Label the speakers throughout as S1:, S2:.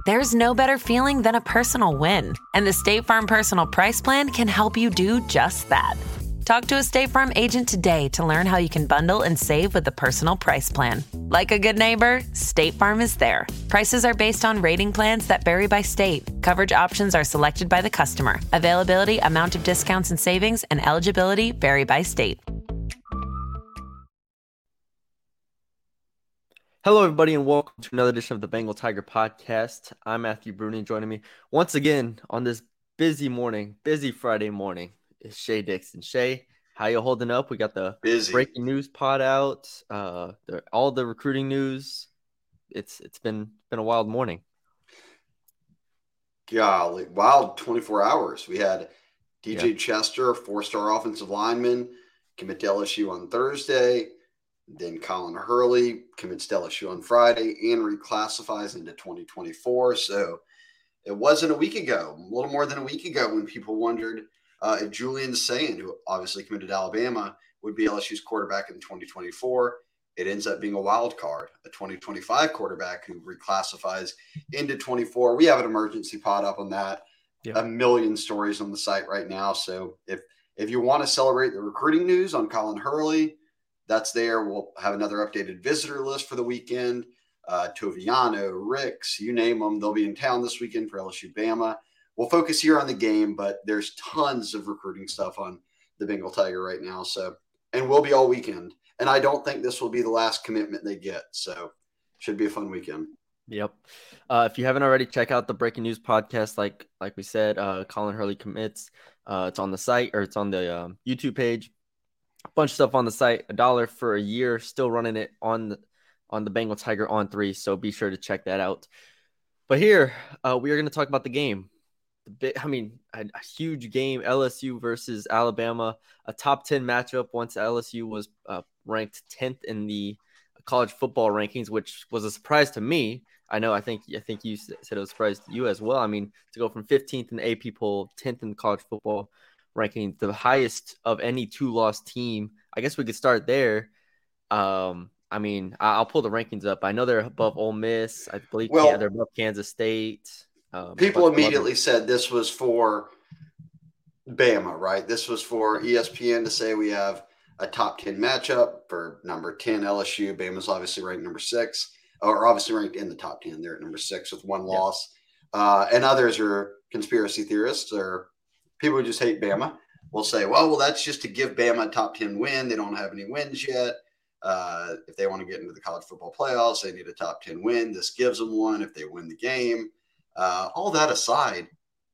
S1: There's no better feeling than a personal win, and the State Farm Personal Price Plan can help you do just that. Talk to a State Farm agent today to learn how you can bundle and save with the Personal Price Plan. Like a good neighbor, State Farm is there. Prices are based on rating plans that vary by state. Coverage options are selected by the customer. Availability, amount of discounts and savings, and eligibility vary by state.
S2: Hello, everybody, and welcome to another edition of the Bengal Tiger Podcast. I'm Matthew Bruni. Joining me once again on this busy Friday morning, is Shay Dixon. Shay, how you holding up? We got the breaking news pod out, all the recruiting news. It's been a wild morning.
S3: Golly, wild 24 hours. We had DJ Chester, 4-star offensive lineman, commit to LSU on Thursday. Then Colin Hurley commits to LSU on Friday and reclassifies into 2024. So it wasn't a week ago, a little more than a week ago, when people wondered if Julian Sayin, who obviously committed to Alabama, would be LSU's quarterback in 2024. It ends up being a wild card, a 2025 quarterback who reclassifies into 24. We have an emergency pod up on that. A million stories on the site right now. So if you want to celebrate the recruiting news on Colin Hurley, that's there. We'll have another updated visitor list for the weekend. Toviano, Ricks, you name them. They'll be in town this weekend for LSU Bama. We'll focus here on the game, but there's tons of recruiting stuff on the Bengal Tiger right now. So, and we'll be all weekend. And I don't think this will be the last commitment they get. So should be a fun weekend.
S2: Yep. If you haven't already, check out the Breaking News podcast. Like we said, Colin Hurley commits. It's on the site, or it's on the YouTube page. A bunch of stuff on the site, $1 for a year, still running it on the Bengal Tiger on 3. So be sure to check that out. But here we are going to talk about the game. A huge game, LSU versus Alabama, a top 10 matchup once LSU was ranked 10th in the college football rankings, which was a surprise to me. I think you said it was a surprise to you as well. I mean, to go from 15th in the AP poll, 10th in the college football ranking, the highest of any 2-loss team. I guess we could start there. I'll pull the rankings up. I know they're above Ole Miss. I believe they're above Kansas State.
S3: People immediately said this was for Bama, right? This was for ESPN to say we have a top 10 matchup for number 10 LSU. Bama's obviously ranked number 6, or obviously ranked in the top 10. They're at number 6 with 1 loss. And others are conspiracy theorists or people who just hate Bama will say, well, that's just to give Bama a top 10 win. They don't have any wins yet. If they want to get into the college football playoffs, they need a top 10 win. This gives them one if they win the game. All that aside,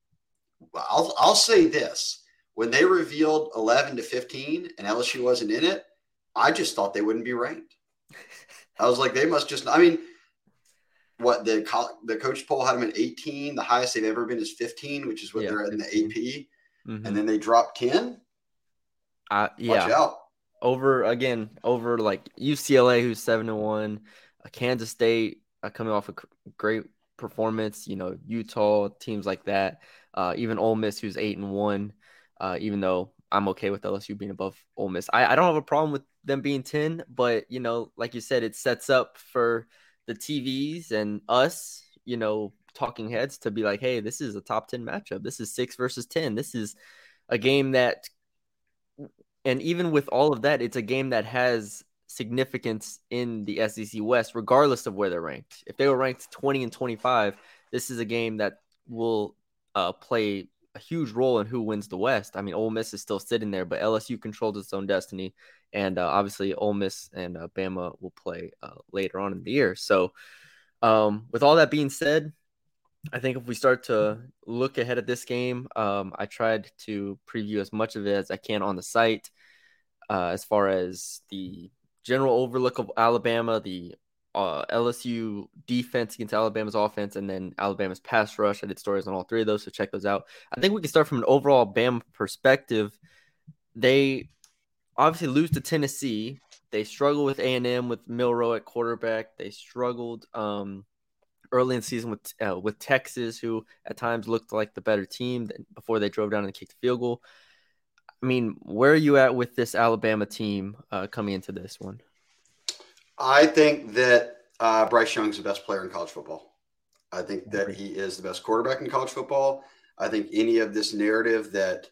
S3: I'll say this. When they revealed 11 to 15 and LSU wasn't in it, I just thought they wouldn't be ranked. I was like, they must just – I mean, what the coach poll had them at 18. The highest they've ever been is 15, which is what they're at in the AP. Mm-hmm. And then they dropped 10. Watch out.
S2: Over like UCLA, who's 7-1, Kansas State coming off a great performance. Utah, teams like that. Even Ole Miss, who's 8-1. Even though I'm okay with LSU being above Ole Miss, I don't have a problem with them being 10. But like you said, it sets up for the TVs and us, talking heads to be like, hey, this is a top 10 matchup. This is 6 versus 10. This is a game that, and even with all of that, it's a game that has significance in the SEC West, regardless of where they're ranked. If they were ranked 20 and 25, this is a game that will play a huge role in who wins the West. I mean, Ole Miss is still sitting there, but LSU controls its own destiny. And obviously Ole Miss and Bama will play later on in the year. So with all that being said, I think if we start to look ahead at this game, I tried to preview as much of it as I can on the site as far as the general overlook of Alabama, the LSU defense against Alabama's offense, and then Alabama's pass rush. I did stories on all 3 of those, so check those out. I think we can start from an overall Bama perspective. They obviously lose to Tennessee. They struggle with A&M with Milroe at quarterback. They struggled early in the season with Texas, who at times looked like the better team before they drove down and kicked the field goal. I mean, where are you at with this Alabama team coming into this one?
S3: I think that Bryce Young's the best player in college football. I think that he is the best quarterback in college football. I think any of this narrative that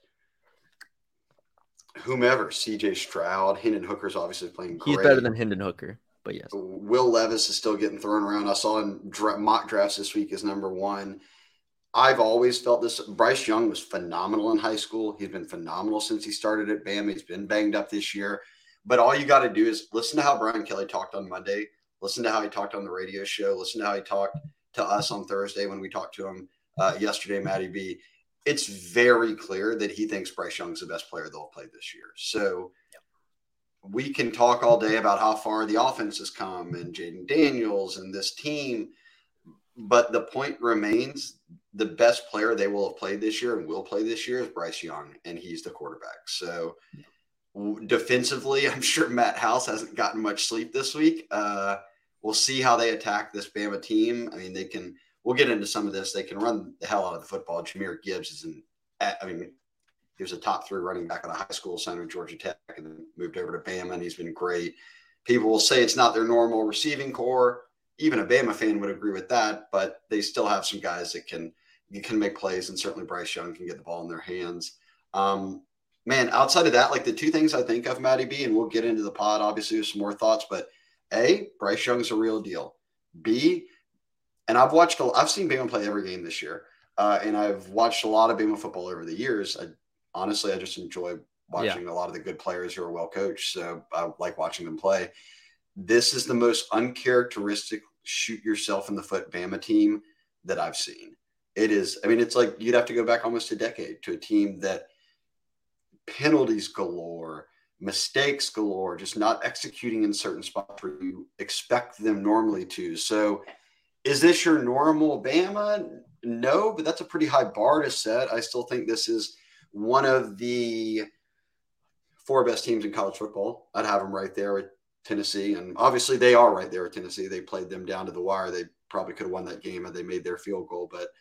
S3: whomever, CJ Stroud, Hendon Hooker's obviously playing
S2: He's
S3: great.
S2: better than Hendon Hooker, but yes.
S3: Will Levis is still getting thrown around. I saw in mock drafts this week as number one. I've always felt this. Bryce Young was phenomenal in high school. He's been phenomenal since he started at Bama. He's been banged up this year. But all you got to do is listen to how Brian Kelly talked on Monday. Listen to how he talked on the radio show. Listen to how he talked to us on Thursday when we talked to him yesterday, Matty B. It's very clear that he thinks Bryce Young's the best player they'll play this year. So we can talk all day about how far the offense has come and Jaden Daniels and this team. But the point remains, the best player they will have played this year and will play this year is Bryce Young, and he's the quarterback. So defensively, I'm sure Matt House hasn't gotten much sleep this week. We'll see how they attack this Bama team. I mean, we'll get into some of this. They can run the hell out of the football. Jahmyr Gibbs he was a top 3 running back out of high school, signed with Georgia Tech, and then moved over to Bama, and he's been great. People will say it's not their normal receiving core. Even a Bama fan would agree with that, but they still have some guys that can make plays, and certainly Bryce Young can get the ball in their hands. Man, outside of that, like the two things I think of, Matty B, and we'll get into the pod, obviously, with some more thoughts, but A, Bryce Young's a real deal. B, and I've seen Bama play every game this year, and I've watched a lot of Bama football over the years. Honestly, I just enjoy watching a lot of the good players who are well coached, so I like watching them play. This is the most uncharacteristic shoot yourself in the foot Bama team that I've seen. It is, it's like you'd have to go back almost a decade to a team that penalties galore, mistakes galore, just not executing in certain spots where you expect them normally to. So is this your normal Bama? No, but that's a pretty high bar to set. I still think this is one of the 4 best teams in college football. I'd have them right there with Tennessee, and obviously they are right there with Tennessee. They played them down to the wire. They probably could have won that game had they made their field goal, but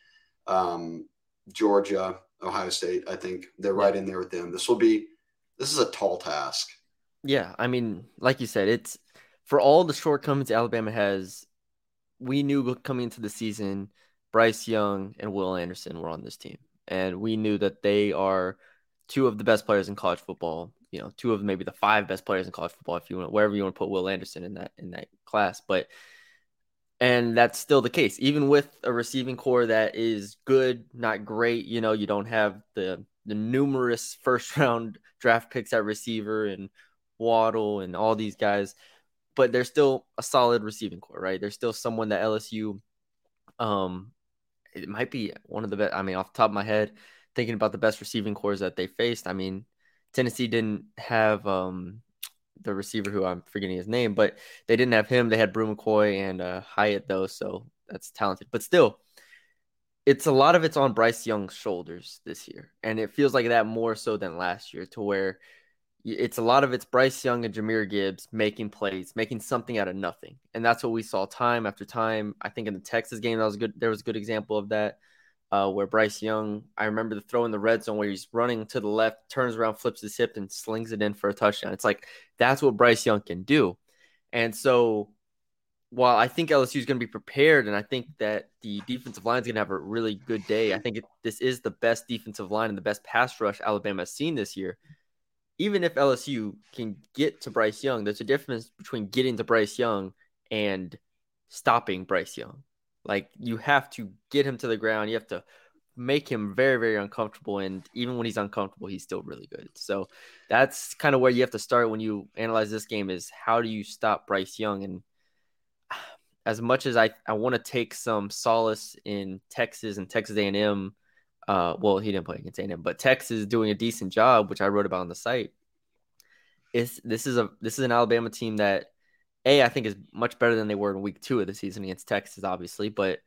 S3: Georgia, Ohio State, I think they're right in there with them. This is a tall task.
S2: Yeah, like you said, it's for all the shortcomings Alabama has. We knew coming into the season, Bryce Young and Will Anderson were on this team, and we knew that they are 2 of the best players in college football. 2 of maybe the 5 best players in college football, if you want, wherever you want to put Will Anderson in that class. And that's still the case, even with a receiving core that is good, not great. You don't have the numerous first-round draft picks at receiver and Waddle and all these guys, but they're still a solid receiving core, right? There's still someone that LSU, it might be one of the best. Off the top of my head, thinking about the best receiving cores that they faced, Tennessee didn't have the receiver who I'm forgetting his name, but they didn't have him. They had Brew McCoy and Hyatt, though, so that's talented. But still, it's a lot of it's on Bryce Young's shoulders this year, and it feels like that more so than last year, to where it's a lot of it's Bryce Young and Jahmyr Gibbs making plays, making something out of nothing, and that's what we saw time after time. I think in the Texas game, that was good. There was a good example of that. Where Bryce Young, I remember the throw in the red zone where he's running to the left, turns around, flips his hip, and slings it in for a touchdown. It's like, that's what Bryce Young can do. And so while I think LSU is going to be prepared, and I think that the defensive line is going to have a really good day, I think this is the best defensive line and the best pass rush Alabama has seen this year. Even if LSU can get to Bryce Young, there's a difference between getting to Bryce Young and stopping Bryce Young. Like, you have to get him to the ground. You have to make him very, very uncomfortable. And even when he's uncomfortable, he's still really good. So that's kind of where you have to start when you analyze this game, is how do you stop Bryce Young? And as much as I want to take some solace in Texas and Texas A&M, well, he didn't play against A&M, but Texas is doing a decent job, which I wrote about on the site. This is an Alabama team that, I think is much better than they were in week 2 of the season against Texas, obviously. But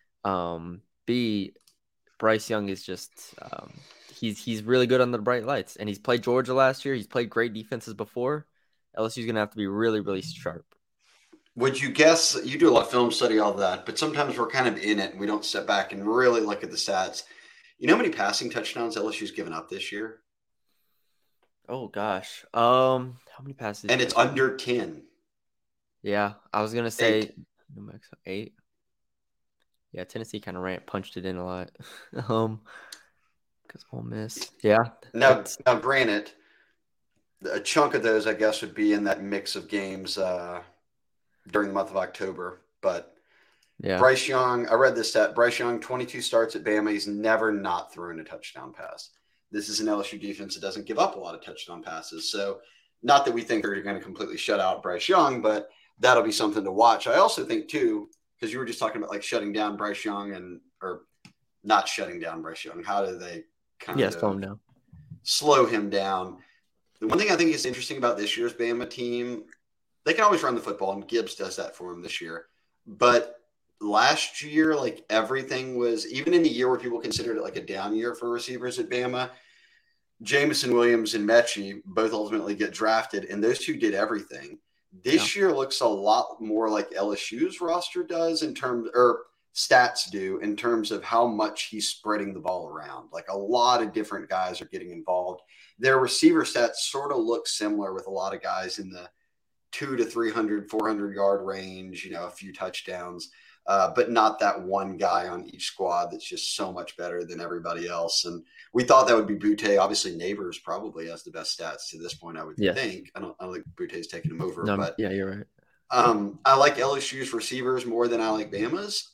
S2: B, Bryce Young is just he's really good under the bright lights, and he's played Georgia last year. He's played great defenses before. LSU's going to have to be really, really sharp.
S3: Would you guess, you do a lot of film study, all that, but sometimes we're kind of in it and we don't step back and really look at the stats. You know how many passing touchdowns LSU's given up this year?
S2: Oh gosh, how many passes?
S3: And it's under 10.
S2: Yeah, I was gonna say 8. Yeah, Tennessee kind of punched it in a lot. Because Ole Miss. Yeah.
S3: Now, granted, a chunk of those, I guess, would be in that mix of games during the month of October. But
S2: yeah,
S3: Bryce Young, I read this stat. Bryce Young, 22 starts at Bama. He's never not thrown a touchdown pass. This is an LSU defense that doesn't give up a lot of touchdown passes. So, not that we think they're going to completely shut out Bryce Young, but that'll be something to watch. I also think, too, because you were just talking about like shutting down Bryce Young or not shutting down Bryce Young. How do they slow him down? The one thing I think is interesting about this year's Bama team, they can always run the football, and Gibbs does that for them this year. But last year, like everything was, even in the year where people considered it like a down year for receivers at Bama, Jameson Williams and Mechie both ultimately get drafted, and those two did everything. This year looks a lot more like LSU's roster does stats do in terms of how much he's spreading the ball around. Like a lot of different guys are getting involved. Their receiver stats sort of look similar with a lot of guys in the 200 to 300, 400 yard range, a few touchdowns, but not that one guy on each squad that's just so much better than everybody else. And we thought that would be Butte. Obviously, Neighbors probably has the best stats to this point, I would think. I don't think Butte's taking him over.
S2: No,
S3: but
S2: yeah, you're right.
S3: I like LSU's receivers more than I like Bama's.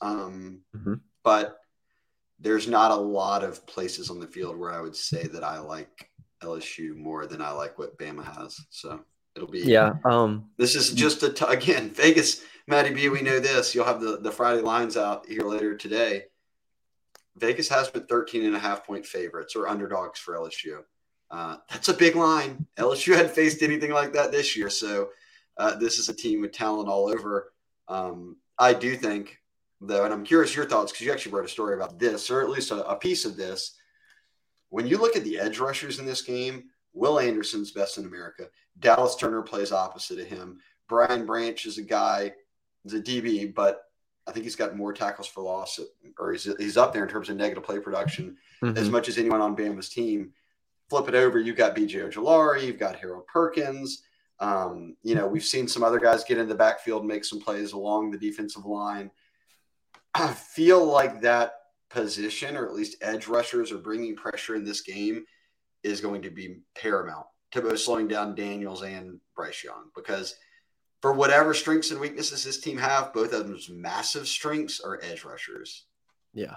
S3: But there's not a lot of places on the field where I would say that I like LSU more than I like what Bama has. So it'll be this is just again, Vegas, Matty B, we know this. You'll have the Friday lines out here later today. Vegas has been 13.5-point favorites or underdogs for LSU. That's a big line. LSU hadn't faced anything like that this year. So this is a team with talent all over. I do think, though, and I'm curious your thoughts because you actually wrote a story about this, or at least a piece of this. When you look at the edge rushers in this game, Will Anderson's best in America. Dallas Turner plays opposite of him. Brian Branch is a guy, he's a DB, but I think he's got more tackles for loss, or he's up there in terms of negative play production as much as anyone on Bama's team. Flip it over, you've got B.J. Ojulari, you've got Harold Perkins. We've seen some other guys get in the backfield and make some plays along the defensive line. I feel like that position, or at least edge rushers, are bringing pressure in this game is going to be paramount to both slowing down Daniels and Bryce Young, because for whatever strengths and weaknesses this team have, both of them's massive strengths are edge rushers.
S2: Yeah.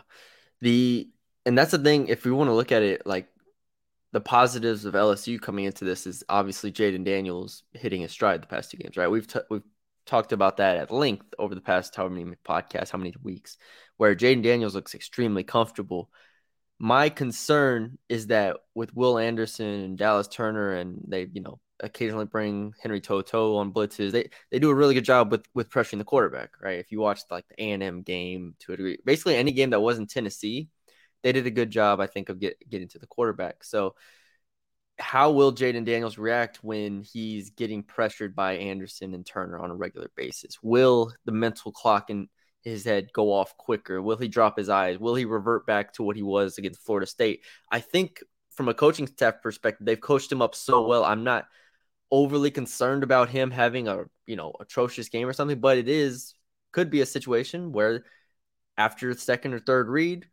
S2: And that's the thing, if we want to look at it, like the positives of LSU coming into this is obviously Jaden Daniels hitting his stride the past two games, right? We've talked about that at length over the past how many podcasts, how many weeks, where Jaden Daniels looks extremely comfortable. My concern is that with Will Anderson and Dallas Turner, and they, occasionally bring Henry To'oTo'o on blitzes, they do a really good job with pressuring the quarterback, right? If you watched like the A&M game to a degree, basically any game that wasn't Tennessee, they did a good job, I think, of getting to the quarterback. So how will Jaden Daniels react when he's getting pressured by Anderson and Turner on a regular basis? Will the mental clock in his head go off quicker? Will he drop his eyes? Will he revert back to what he was against Florida State? I think from a coaching staff perspective, they've coached him up so well. I'm not overly concerned about him having a, atrocious game or something, but could be a situation where after the second or third read,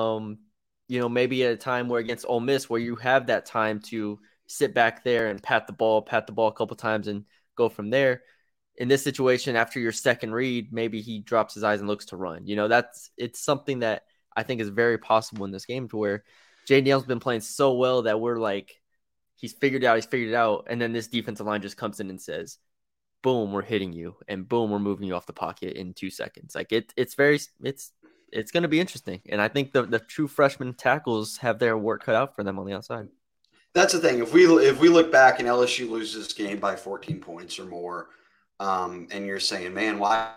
S2: maybe at a time where against Ole Miss, where you have that time to sit back there and pat the ball a couple times and go from there. In this situation, after your second read, maybe he drops his eyes and looks to run. It's something that I think is very possible in this game, to where Jaden Daniels has been playing so well that we're like, he's figured it out. And then this defensive line just comes in and says, boom, we're hitting you, and boom, we're moving you off the pocket in 2 seconds. Like it's going to be interesting. And I think the true freshman tackles have their work cut out for them on the outside.
S3: That's the thing. If we look back and LSU loses this game by 14 points or more, and you're saying, man, why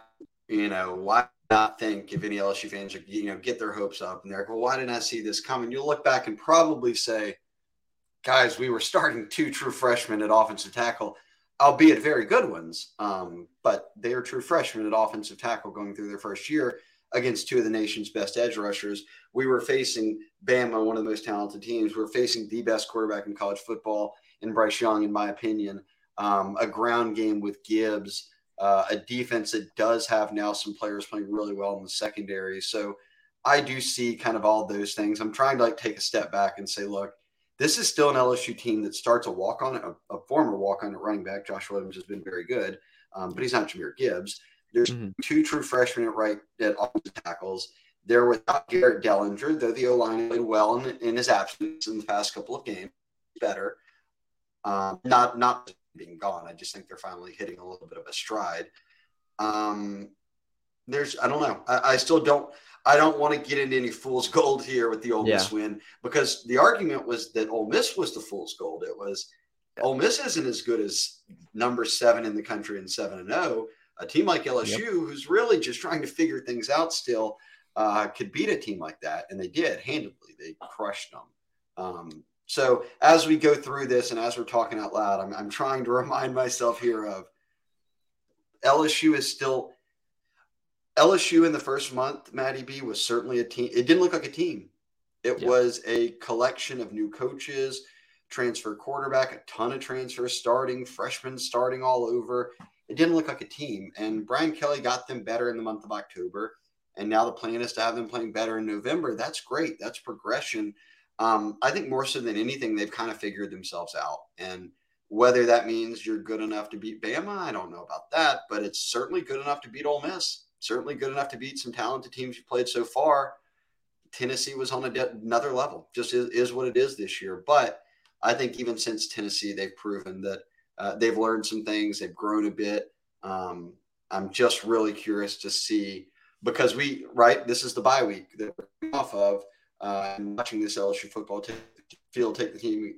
S3: not think, if any LSU fans are, get their hopes up and they're like, well, why didn't I see this coming? You'll look back and probably say, guys, we were starting 2 true freshmen at offensive tackle, albeit very good ones. But they are true freshmen at offensive tackle going through their first year against 2 of the nation's best edge rushers. We were facing Bama, one of the most talented teams. We're facing the best quarterback in college football in Bryce Young, in my opinion. A ground game with Gibbs, a defense that does have now some players playing really well in the secondary. So I do see kind of all those things. I'm trying to take a step back and say, look, this is still an LSU team that starts a former walk-on at running back. Josh Williams has been very good, but he's not Jahmyr Gibbs. There's two true freshmen at offensive tackles. They're without Garrett Dellinger, though the O-line played well in his absence in the past couple of games. Better. Not being gone. I just think they're finally hitting a little bit of a stride. I don't know. I don't want to get into any fool's gold here with the Ole Miss win, because the argument was that Ole Miss was the fool's gold. It was Ole Miss isn't as good as number 7 in the country and 7-0. A team like LSU, who's really just trying to figure things out still, could beat a team like that, and they did handedly. They crushed them. So as we go through this and as we're talking out loud, I'm trying to remind myself here of LSU in the first month, Matty B, was certainly a team. It didn't look like a team. It was a collection of new coaches, transfer quarterback, a ton of transfers starting, freshmen starting all over. It didn't look like a team. And Brian Kelly got them better in the month of October. And now the plan is to have them playing better in November. That's great. That's progression. I think more so than anything, they've kind of figured themselves out. And whether that means you're good enough to beat Bama, I don't know about that. But it's certainly good enough to beat Ole Miss. Certainly good enough to beat some talented teams you played so far. Tennessee was on another level. Just is what it is this year. But I think even since Tennessee, they've proven that they've learned some things. They've grown a bit. I'm just really curious to see, because this is the bye week that we're off of. And watching this LSU football team take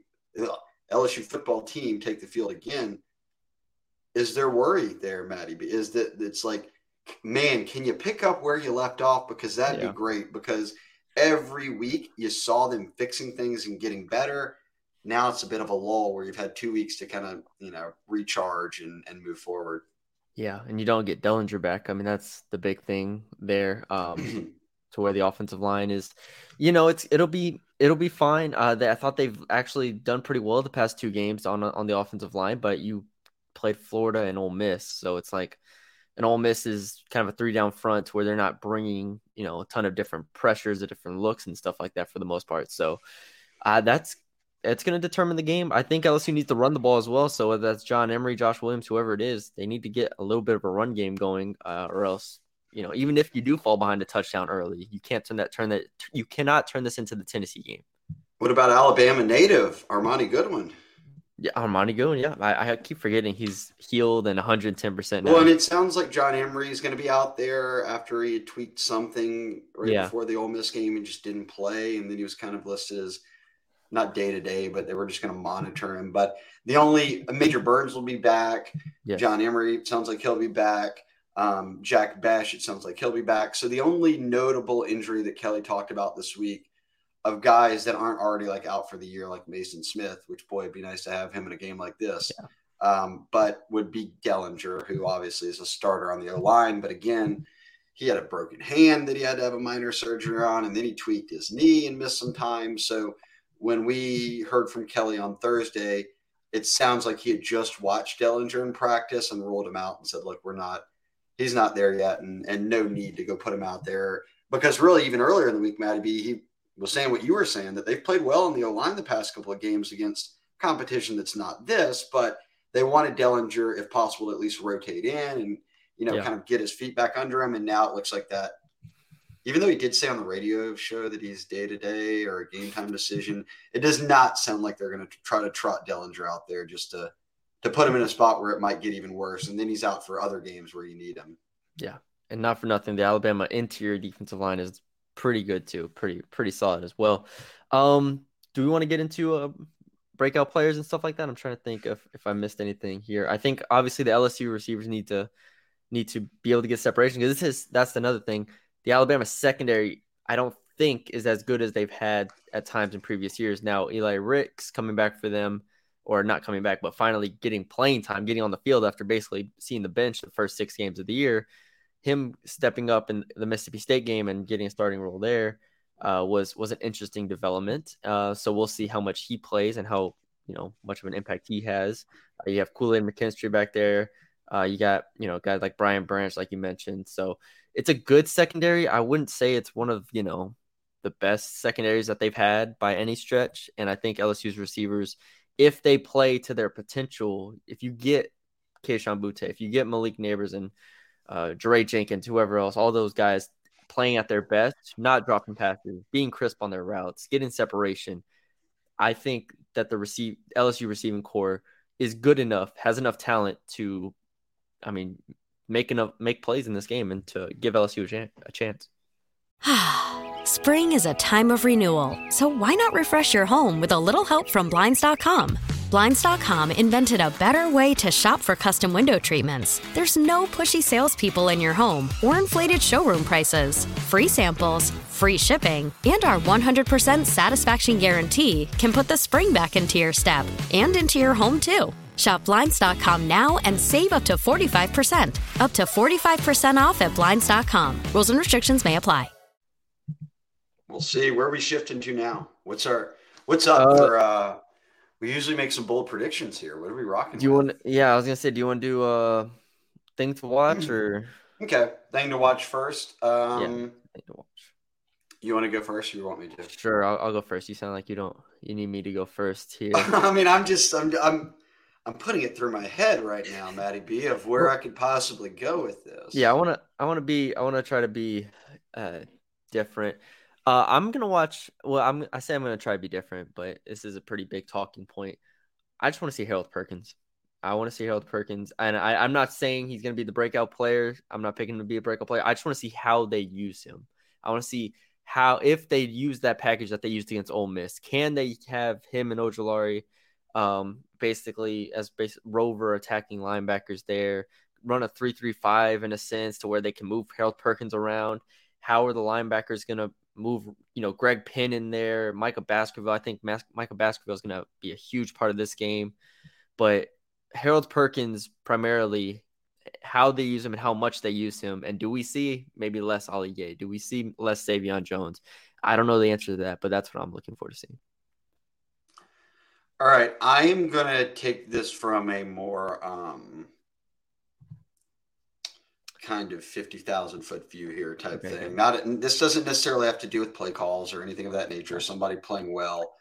S3: the field again. Is there worry there, Matty? Is that it's like, man, can you pick up where you left off? Because that'd be great, because every week you saw them fixing things and getting better. Now it's a bit of a lull where you've had 2 weeks to kind of, recharge and move forward.
S2: Yeah, and you don't get Dellinger back. I mean, that's the big thing there. To where the offensive line is, it'll be fine. I thought they've actually done pretty well the past 2 games on the offensive line, but you played Florida and Ole Miss, so it's like, and Ole Miss is kind of a 3-down front where they're not bringing a ton of different pressures or different looks and stuff like that for the most part. So it's going to determine the game. I think LSU needs to run the ball as well. So whether that's John Emery, Josh Williams, whoever it is, they need to get a little bit of a run game going, or else. Even if you do fall behind a touchdown early, you cannot turn this into the Tennessee game.
S3: What about Alabama native Armani Goodwin?
S2: Yeah, Armani Goodwin. Yeah, I keep forgetting he's healed and 110% now.
S3: Well, and it sounds like John Emery is going to be out there after he had tweaked something before the Ole Miss game and just didn't play, and then he was kind of listed as not day-to-day, but they were just going to monitor him. But the only Major Burns will be back. Yes. John Emery, it sounds like he'll be back. Jack Bech, it sounds like he'll be back. So the only notable injury that Kelly talked about this week of guys that aren't already out for the year, like Mason Smith, which boy, it'd be nice to have him in a game like this. Yeah. But would be Dellinger, who obviously is a starter on the O-line. But again, he had a broken hand that he had to have a minor surgery on, and then he tweaked his knee and missed some time. So when we heard from Kelly on Thursday, it sounds like he had just watched Dellinger in practice and ruled him out and said, look, he's not there yet, and no need to go put him out there. Because really, even earlier in the week, Matty B, he was saying what you were saying, that they've played well in the O-line the past couple of games against competition that's not this, but they wanted Dellinger, if possible, to at least rotate in and, kind of get his feet back under him. And now it looks like that, even though he did say on the radio show that he's day-to-day or a game-time decision, it does not sound like they're going to try to trot Dellinger out there just to put him in a spot where it might get even worse. And then he's out for other games where you need him. Yeah.
S2: And not for nothing, the Alabama interior defensive line is pretty good too. Pretty solid as well. Do we want to get into breakout players and stuff like that? I'm trying to think if I missed anything here. I think obviously the LSU receivers need to be able to get separation, because that's another thing. The Alabama secondary, I don't think, is as good as they've had at times in previous years. Now, Eli Ricks coming back for them, or not coming back, but finally getting playing time, getting on the field after basically seeing the bench the first 6 games of the year, him stepping up in the Mississippi State game and getting a starting role there was an interesting development. So we'll see how much he plays and how much of an impact he has. You have Kool-Aid McKinstry back there. You got, guys like Brian Branch, like you mentioned. So it's a good secondary. I wouldn't say it's one of, the best secondaries that they've had by any stretch. And I think LSU's receivers, if they play to their potential, if you get Kayshon Boutte, if you get Malik Neighbors and Jeray Jenkins, whoever else, all those guys playing at their best, not dropping passes, being crisp on their routes, getting separation, I think that the LSU receiving core is good enough, has enough talent to, make plays in this game and to give LSU a chance.
S4: Spring is a time of renewal, so why not refresh your home with a little help from Blinds.com? Blinds.com invented a better way to shop for custom window treatments. There's no pushy salespeople in your home or inflated showroom prices. Free samples, free shipping, and our 100% satisfaction guarantee can put the spring back into your step and into your home, too. Shop Blinds.com now and save up to 45%. Up to 45% off at Blinds.com. Rules and restrictions may apply.
S3: We'll see. Where are we shifting to now? What's up for we usually make some bold predictions here. What are we rocking?
S2: I was gonna say, do you want to do thing to watch or
S3: okay, thing to watch first?
S2: Thing to watch.
S3: You want to go first or you want me to?
S2: Sure, I'll go first. You sound like you need me to go first here.
S3: I'm putting it through my head right now, Matty B, of where I could possibly go with this.
S2: Yeah, I wanna try to be different. I'm gonna watch. Well, I say I'm gonna try to be different, but this is a pretty big talking point. I just want to see Harold Perkins. I want to see Harold Perkins, and I'm not saying he's gonna be the breakout player. I'm not picking him to be a breakout player. I just want to see how they use him. I want to see if they use that package that they used against Ole Miss. Can they have him and Ojulari, basically as rover attacking linebackers there? Run a 3-3-5 in a sense to where they can move Harold Perkins around. How are the linebackers gonna move, Greg Penn in there, Micah Baskerville. I think Micah Baskerville is going to be a huge part of this game. But Harold Perkins, primarily, how they use him and how much they use him. And do we see maybe less Ali Gay? Do we see less Savion Jones? I don't know the answer to that, but that's what I'm looking forward to seeing.
S3: All right. I am going to take this from a more kind of 50,000 foot view here type thing. This doesn't necessarily have to do with play calls or anything of that nature, somebody playing well,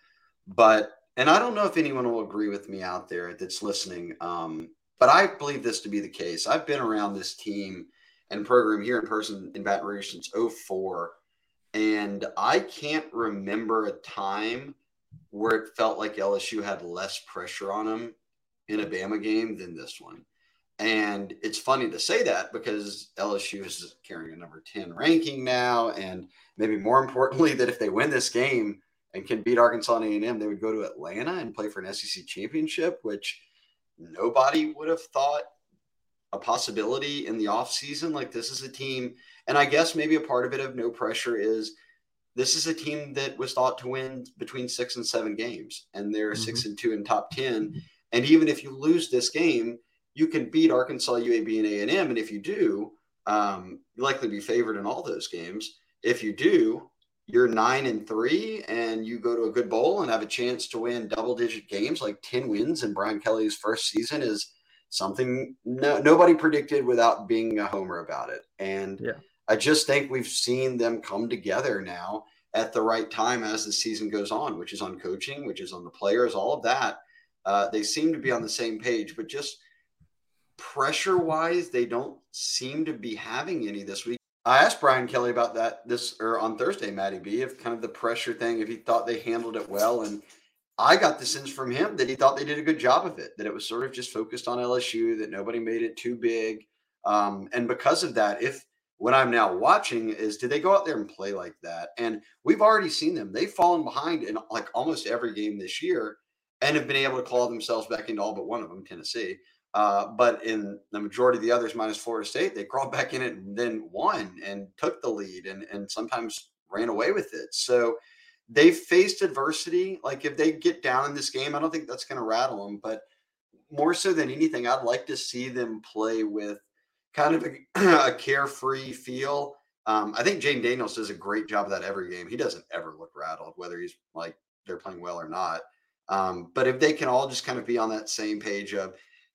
S3: and I don't know if anyone will agree with me out there that's listening. But I believe this to be the case. I've been around this team and program here in person in Baton Rouge since 2004. And I can't remember a time where it felt like LSU had less pressure on them in a Bama game than this one. And it's funny to say that because LSU is carrying a number 10 ranking now. And maybe more importantly, that if they win this game and can beat Arkansas and A&M, they would go to Atlanta and play for an SEC championship, which nobody would have thought a possibility in the offseason. Like, this is a team, and I guess maybe a part of it of no pressure is this is a team that was thought to win between 6 and 7 games, and they're 6-2 in top 10. And even if you lose this game, you can beat Arkansas, UAB, and A&M. And if you do, you'll likely be favored in all those games. If you do, you're 9-3 and you go to a good bowl and have a chance to win double-digit games, like 10 wins in Brian Kelly's first season, is something nobody predicted without being a homer about it. And I just think we've seen them come together now at the right time as the season goes on, which is on coaching, which is on the players, all of that. They seem to be on the same page, but just pressure-wise, they don't seem to be having any this week. I asked Brian Kelly about that on Thursday, Matty B, of kind of the pressure thing, if he thought they handled it well. And I got the sense from him that he thought they did a good job of it, that it was sort of just focused on LSU, that nobody made it too big. And because of that, what I'm now watching is, did they go out there and play like that? And we've already seen them. They've fallen behind in like almost every game this year and have been able to claw themselves back into all but one of them, Tennessee. But in the majority of the others, minus Florida State, they crawled back in it and then won and took the lead and sometimes ran away with it. So they've faced adversity. Like, if they get down in this game, I don't think that's going to rattle them. But more so than anything, I'd like to see them play with kind of a carefree feel. I think Jayden Daniels does a great job of that every game. He doesn't ever look rattled, whether he's like they're playing well or not. But if they can all just kind of be on that same page of,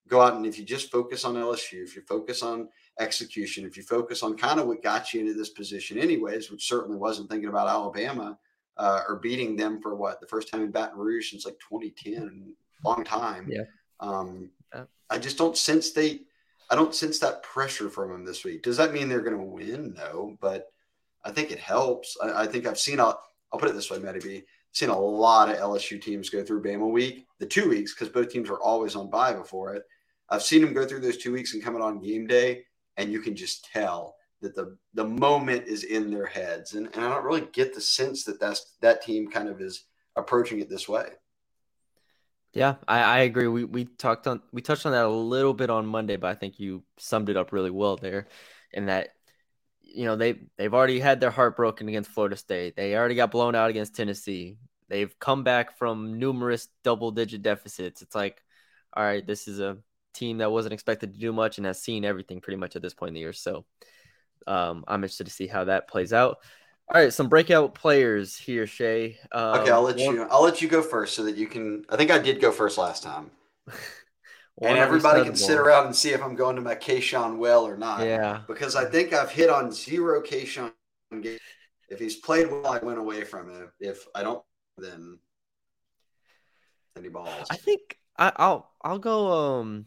S3: go out and if you just focus on LSU, if you focus on execution, if you focus on kind of what got you into this position anyways, which certainly wasn't thinking about Alabama or beating them for the first time in Baton Rouge since like 2010, long time.
S2: Yeah.
S3: I just don't sense that pressure from them this week. Does that mean they're going to win? No, but I think it helps. I think I'll put it this way, Matty B. Seen a lot of LSU teams go through Bama week, the 2 weeks, because both teams are always on bye before it. I've seen them go through those 2 weeks and come out on game day, and you can just tell that the moment is in their heads. And I don't really get the sense that team kind of is approaching it this way.
S2: Yeah, I agree. We touched on that a little bit on Monday, but I think you summed it up really well there, in that they've already had their heart broken against Florida State. They already got blown out against Tennessee. They've come back from numerous double-digit deficits. It's like, all right, this is a team that wasn't expected to do much and has seen everything pretty much at this point in the year. So I'm interested to see how that plays out. All right, some breakout players here, Shay.
S3: Okay, I'll let you go first so that you can. I think I did go first last time. And everybody can sit around and see if I'm going to my Keyshawn well or not.
S2: Yeah.
S3: Because I think I've hit on 0 Keyshawn games. If he's played well, I went away from him. If I don't, then he balls.
S2: I think I'll go.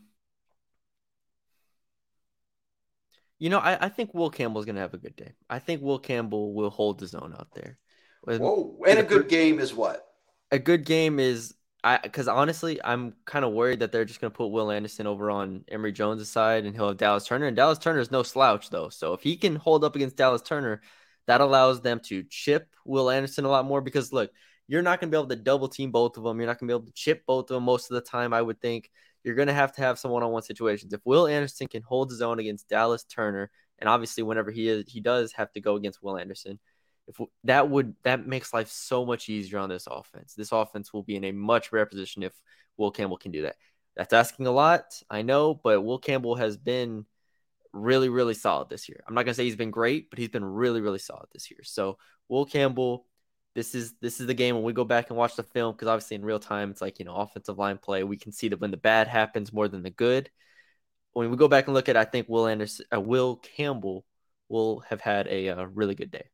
S2: I think Will Campbell's gonna have a good day. I think Will Campbell will hold his own out there.
S3: Whoa! And a good game is what?
S2: A good game is. Because honestly, I'm kind of worried that they're just going to put Will Anderson over on Emory Jones' side and he'll have Dallas Turner. And Dallas Turner is no slouch, though. So if he can hold up against Dallas Turner, that allows them to chip Will Anderson a lot more. Because, look, you're not going to be able to double team both of them. You're not going to be able to chip both of them most of the time, I would think. You're going to have some one-on-one situations. If Will Anderson can hold his own against Dallas Turner, and obviously whenever he does have to go against Will Anderson, that makes life so much easier on this offense. This offense will be in a much better position if Will Campbell can do that. That's asking a lot, I know, but Will Campbell has been really, really solid this year. I'm not gonna say he's been great, but he's been really, really solid this year. So Will Campbell, this is the game when we go back and watch the film, because obviously in real time it's like offensive line play. We can see that when the bad happens more than the good. When we go back and look at it, I think Will Campbell will have had a really good day.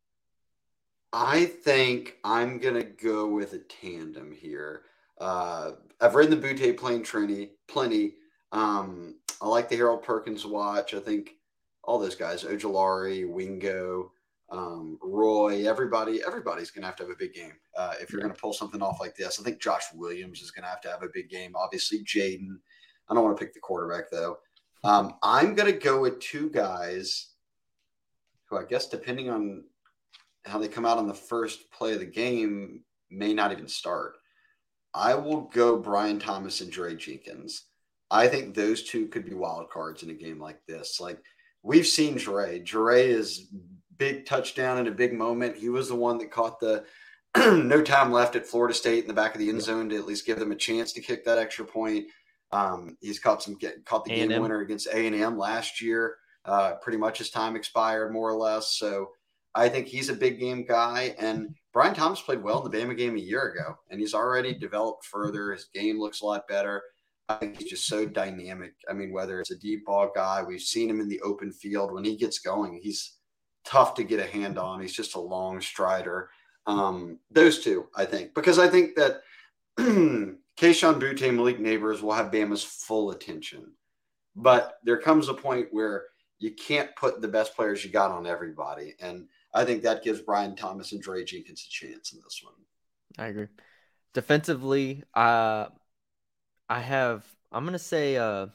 S3: I think I'm going to go with a tandem here. I've ridden the Butte plane plenty. I like the Harold Perkins watch. I think all those guys, Ojulari, Wingo, Roy, everybody's going to have a big game. If you're going to pull something off like this, I think Josh Williams is going to have a big game. Obviously, Jaden. I don't want to pick the quarterback, though. I'm going to go with 2 guys who I guess, depending on how they come out on the first play of the game, may not even start. I will go Brian Thomas and Dre Jenkins. I think those 2 could be wild cards in a game like this. Like, we've seen Dre. Dre is big touchdown in a big moment. He was the one that caught the no time left at Florida State in the back of the end zone to at least give them a chance to kick that extra point. He's caught the game winner against A&M last year. Pretty much his time expired, more or less. So I think he's a big game guy. And Brian Thomas played well in the Bama game a year ago, and he's already developed further. His game looks a lot better. I think he's just so dynamic. I mean, whether it's a deep ball guy, we've seen him in the open field. When he gets going, he's tough to get a hand on. He's just a long strider. Those 2, I think, because I think that Keyshawn Butte and Malik Neighbors will have Bama's full attention. But there comes a point where you can't put the best players you got on everybody. And I think that gives Brian Thomas and Dre Jenkins a chance in this one.
S2: I agree. Defensively, I'm going to say Mekhi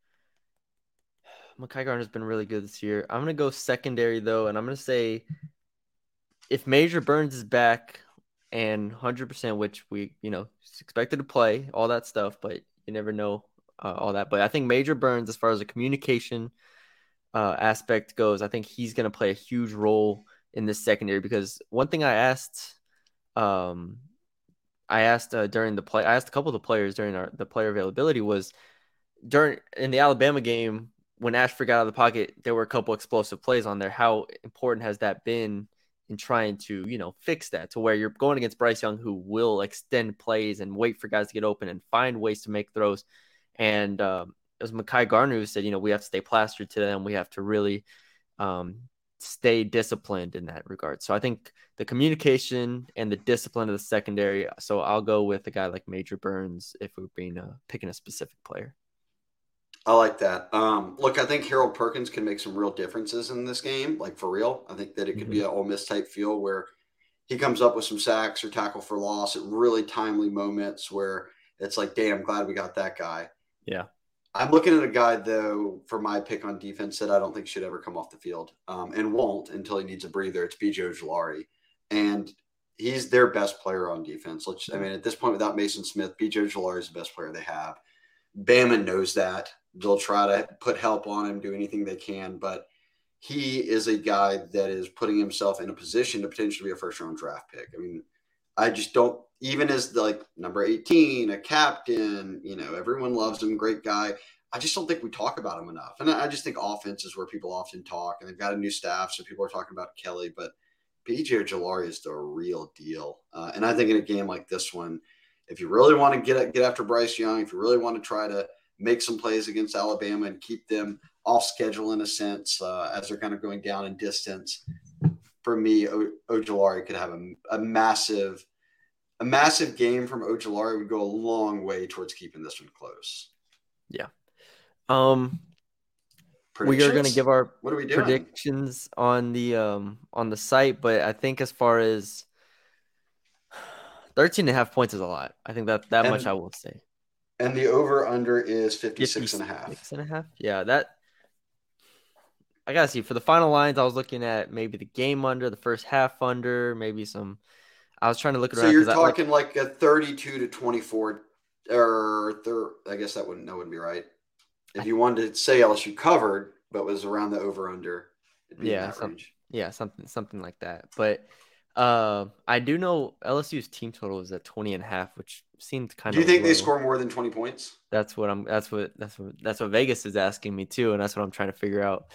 S2: Garner's been really good this year. I'm going to go secondary, though, and I'm going to say if Major Burns is back and 100%, which we, expected to play, all that stuff, but you never know all that. But I think Major Burns, as far as the communication aspect goes, I think he's going to play a huge role in this secondary, because one thing I asked during the play, I asked a couple of the players during the player availability was in the Alabama game when Ashford got out of the pocket, there were a couple explosive plays on there. How important has that been in trying to, fix that to where you're going against Bryce Young, who will extend plays and wait for guys to get open and find ways to make throws. And was Mekhi Garner who said, we have to stay plastered to them. We have to really stay disciplined in that regard. So I think the communication and the discipline of the secondary. So I'll go with a guy like Major Burns if we're picking a specific player.
S3: I like that. Look, I think Harold Perkins can make some real differences in this game, like for real. I think that it could be an Ole Miss type feel where he comes up with some sacks or tackle for loss at really timely moments where it's like, damn, glad we got that guy.
S2: Yeah.
S3: I'm looking at a guy, though, for my pick on defense that I don't think should ever come off the field and won't until he needs a breather. It's B.J. Ojulari. And he's their best player on defense. At this point, without Mason Smith, B.J. Ojulari is the best player they have. Bama knows that. They'll try to put help on him, do anything they can. But he is a guy that is putting himself in a position to potentially be a first-round draft pick. I mean, I just don't – even as number 18, a captain, everyone loves him, great guy. I just don't think we talk about him enough. And I just think offense is where people often talk, and they've got a new staff, so people are talking about Kelly. But B.J. Ojulari is the real deal. And I think in a game like this one, if you really want to get after Bryce Young, if you really want to try to make some plays against Alabama and keep them off schedule in a sense as they're kind of going down in distance, for me, Ojulari could have a massive game from Ojulari would go a long way towards keeping this one close.
S2: Yeah. We are going to give our predictions on the site, but I think as far as 13.5 points is a lot. I think that much I will say.
S3: And the over-under is 56.5.
S2: 56.5? Yeah, that – I got to see. For the final lines, I was looking at maybe the game under, the first half under, maybe some – I was trying to look around.
S3: So you're talking like a 32-24 or I guess that wouldn't be right. If you wanted to say LSU covered, but was around the over-under, it'd be in that range.
S2: Yeah, something like that. But I do know LSU's team total is at 20.5, which seems kind of.
S3: Do you think
S2: low.
S3: They score more than 20 points?
S2: That's what Vegas is asking me too, and that's what I'm trying to figure out.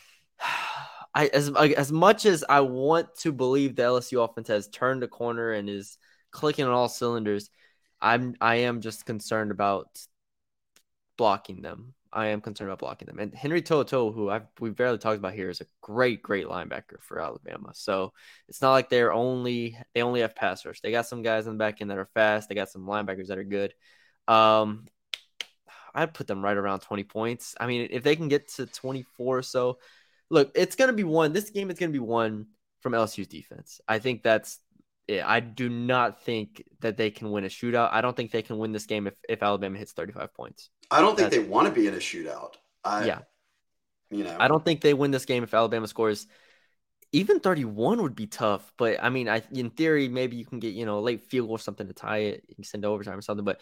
S2: As much as I want to believe the LSU offense has turned a corner and is clicking on all cylinders, I am just concerned about blocking them. And Henry To'oTo'o, who we've barely talked about here, is a great linebacker for Alabama. So it's not like they only have pass rush. They got some guys in the back end that are fast. They got some linebackers that are good. I'd put them right around 20 points. I mean, if they can get to 24 or so, look, it's going to be one. This game is going to be won from LSU's defense. I think that's it. I do not think that they can win a shootout. I don't think they can win this game if Alabama hits 35 points.
S3: I don't think they want to be in a shootout.
S2: I don't think they win this game if Alabama scores. Even 31 would be tough, but I mean, in theory, maybe you can get a late field goal or something to tie it. You can send to overtime or something. But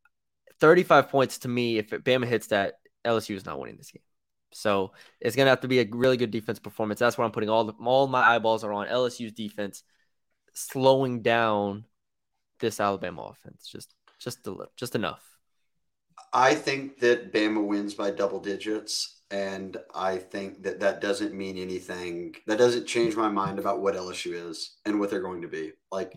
S2: 35 points to me, if Bama hits that, LSU is not winning this game. So it's gonna have to be a really good defense performance. That's where I'm putting all my eyeballs are on LSU's defense, slowing down this Alabama offense just enough.
S3: I think that Bama wins by double digits, and I think that doesn't mean anything. That doesn't change my mind about what LSU is and what they're going to be.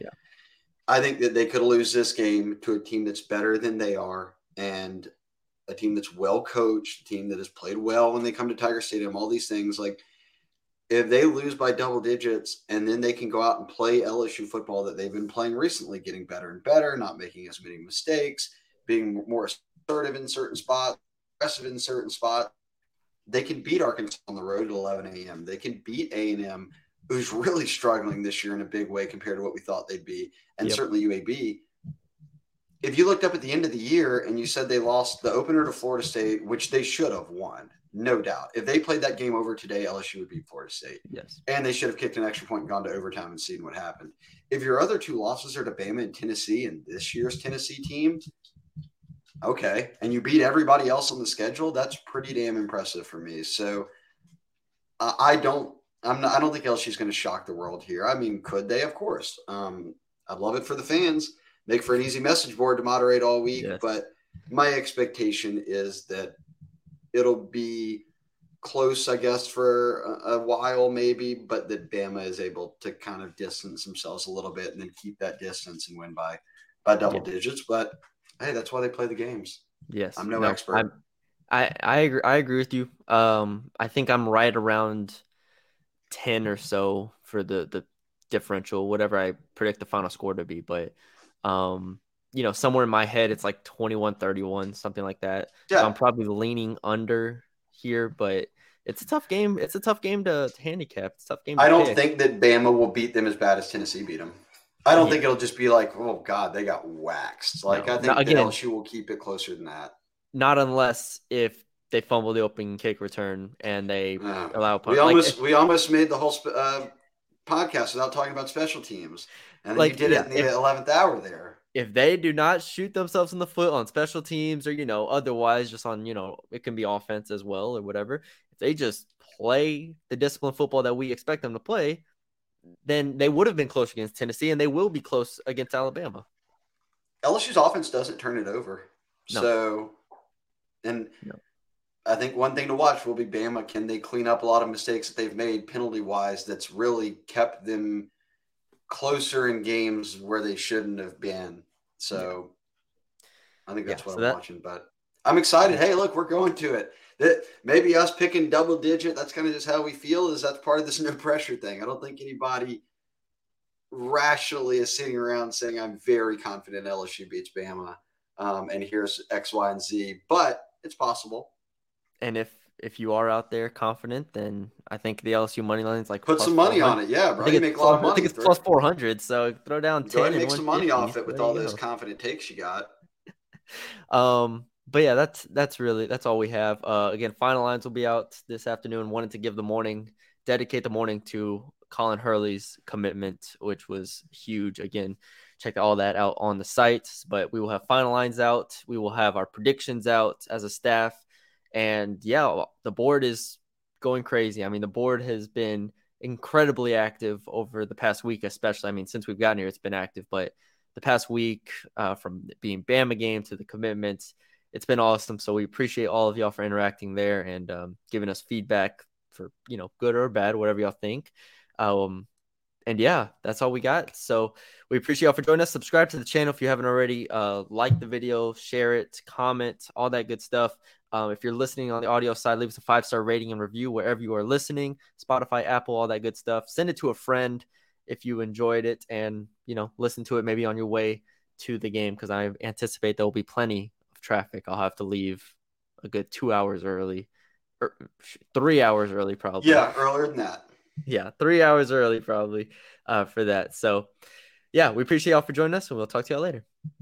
S3: I think that they could lose this game to a team that's better than they are and a team that's well coached, a team that has played well when they come to Tiger Stadium, all these things. If they lose by double digits and then they can go out and play LSU football that they've been playing recently, getting better and better, not making as many mistakes, being more assertive in certain spots, aggressive in certain spots, they can beat Arkansas on the road at 11 a.m. They can beat A&M, who's really struggling this year in a big way compared to what we thought they'd be, and certainly UAB. If you looked up at the end of the year and you said they lost the opener to Florida State, which they should have won, no doubt. If they played that game over today, LSU would beat Florida State.
S2: Yes. And
S3: they should have kicked an extra point and gone to overtime and seen what happened. If your other two losses are to Bama and Tennessee and this year's Tennessee team, okay, and you beat everybody else on the schedule, that's pretty damn impressive for me. So I don't think LSU's going to shock the world here. I mean, could they? Of course. I'd love it for the fans. Make for an easy message board to moderate all week. Yes. But my expectation is that it'll be close, I guess, for a while maybe, but that Bama is able to kind of distance themselves a little bit and then keep that distance and win by double digits. But, hey, that's why they play the games.
S2: Yes.
S3: I'm no expert.
S2: I agree with you. I think I'm right around 10 or so for the differential, whatever I predict the final score to be. But somewhere in my head it's like 21-31, something like that. So
S3: Yeah,
S2: I'm probably leaning under here, but it's a tough game. It's a tough game to handicap. It's a tough game to
S3: I don't
S2: pick.
S3: think that Bama will beat them as bad as Tennessee beat them. I don't
S2: Yeah.
S3: think it'll just be like, oh God, they got waxed. Like
S2: No.
S3: I
S2: Not,
S3: think that
S2: again,
S3: LSU will keep it closer than that.
S2: not unless if they fumble the opening kick return and they allow a
S3: We
S2: punt.
S3: almost made the whole podcast without talking about special teams, and then you did it in the 11th hour there.
S2: If they do not shoot themselves in the foot on special teams or, otherwise just on, it can be offense as well or whatever. If they just play the disciplined football that we expect them to play, then they would have been close against Tennessee and they will be close against Alabama.
S3: LSU's offense doesn't turn it over.
S2: No.
S3: So, and no. I think one thing to watch will be Bama. Can they clean up a lot of mistakes that they've made penalty-wise that's really kept them closer in games where they shouldn't have been? So I think that's what I'm watching. But I'm excited. Hey, look, we're going to it. Maybe us picking double digit, that's kind of just how we feel, is that's part of this no pressure thing. I don't think anybody rationally is sitting around saying I'm very confident LSU beats Bama. And here's X, Y, and Z. But it's possible.
S2: And if you are out there confident, then I think the LSU money line is like
S3: put some money on it. Yeah, bro. You make a lot of money.
S2: I think it's plus 400. So throw down 10.
S3: Go ahead and make some money off it with all those confident takes you got.
S2: But yeah, that's all we have. Again, final lines will be out this afternoon. Wanted to give dedicate the morning to Colin Hurley's commitment, which was huge. Again, check all that out on the site. But we will have final lines out. We will have our predictions out as a staff. And yeah, the board is going crazy. I mean, the board has been incredibly active over the past week, especially. I mean, since we've gotten here, it's been active. But the past week, from being Bama game to the commitments, it's been awesome. So we appreciate all of y'all for interacting there and giving us feedback for, good or bad, whatever y'all think. And yeah, that's all we got. So we appreciate y'all for joining us. Subscribe to the channel if you haven't already. Like the video, share it, comment, all that good stuff. If you're listening on the audio side, leave us a 5-star rating and review wherever you are listening. Spotify, Apple, all that good stuff. Send it to a friend if you enjoyed it and, listen to it maybe on your way to the game, because I anticipate there will be plenty of traffic. I'll have to leave a good 2 hours early, or 3 hours early probably.
S3: Yeah, earlier than that.
S2: Yeah, 3 hours early probably for that. So, yeah, we appreciate y'all for joining us, and we'll talk to y'all later.